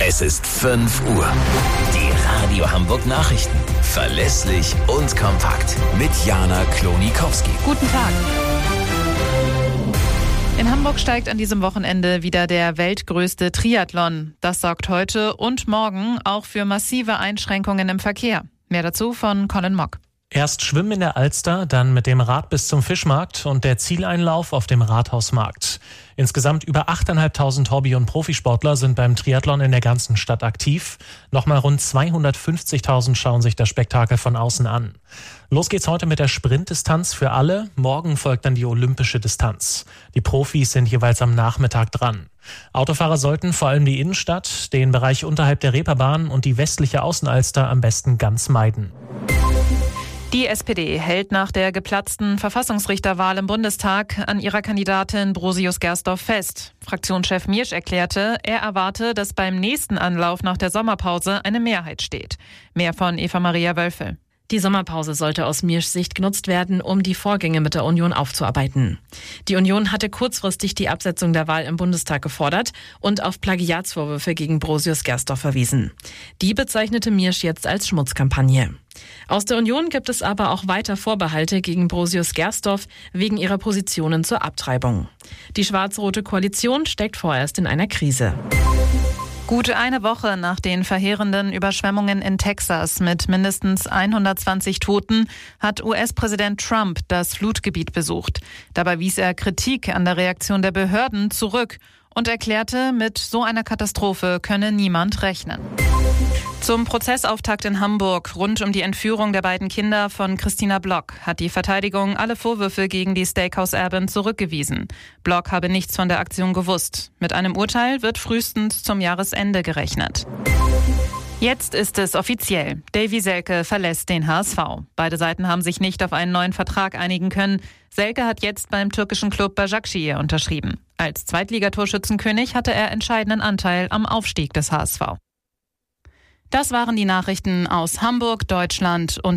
Es ist 5 Uhr. Die Radio Hamburg Nachrichten. Verlässlich und kompakt. Mit Jana Klonikowski. Guten Tag. In Hamburg steigt an diesem Wochenende wieder der weltgrößte Triathlon. Das sorgt heute und morgen auch für massive Einschränkungen im Verkehr. Mehr dazu von Colin Mock. Erst Schwimmen in der Alster, dann mit dem Rad bis zum Fischmarkt und der Zieleinlauf auf dem Rathausmarkt. Insgesamt über 8.500 Hobby- und Profisportler sind beim Triathlon in der ganzen Stadt aktiv. Nochmal rund 250.000 schauen sich das Spektakel von außen an. Los geht's heute mit der Sprintdistanz für alle. Morgen folgt dann die olympische Distanz. Die Profis sind jeweils am Nachmittag dran. Autofahrer sollten vor allem die Innenstadt, den Bereich unterhalb der Reeperbahn und die westliche Außenalster am besten ganz meiden. Die SPD hält nach der geplatzten Verfassungsrichterwahl im Bundestag an ihrer Kandidatin Brosius Gersdorf fest. Fraktionschef Miersch erklärte, er erwarte, dass beim nächsten Anlauf nach der Sommerpause eine Mehrheit steht. Mehr von Eva-Maria Wölfel. Die Sommerpause sollte aus Mierschs Sicht genutzt werden, um die Vorgänge mit der Union aufzuarbeiten. Die Union hatte kurzfristig die Absetzung der Wahl im Bundestag gefordert und auf Plagiatsvorwürfe gegen Brosius Gersdorf verwiesen. Die bezeichnete Miersch jetzt als Schmutzkampagne. Aus der Union gibt es aber auch weiter Vorbehalte gegen Brosius Gersdorf wegen ihrer Positionen zur Abtreibung. Die schwarz-rote Koalition steckt vorerst in einer Krise. Gut eine Woche nach den verheerenden Überschwemmungen in Texas mit mindestens 120 Toten hat US-Präsident Trump das Flutgebiet besucht. Dabei wies er Kritik an der Reaktion der Behörden zurück und erklärte, mit so einer Katastrophe könne niemand rechnen. Zum Prozessauftakt in Hamburg rund um die Entführung der beiden Kinder von Christina Block hat die Verteidigung alle Vorwürfe gegen die Steakhouse-Erbin zurückgewiesen. Block habe nichts von der Aktion gewusst. Mit einem Urteil wird frühestens zum Jahresende gerechnet. Jetzt ist es offiziell. Davy Selke verlässt den HSV. Beide Seiten haben sich nicht auf einen neuen Vertrag einigen können. Selke hat jetzt beim türkischen Club Başakşehir unterschrieben. Als Zweitligatorschützenkönig hatte er entscheidenden Anteil am Aufstieg des HSV. Das waren die Nachrichten aus Hamburg, Deutschland und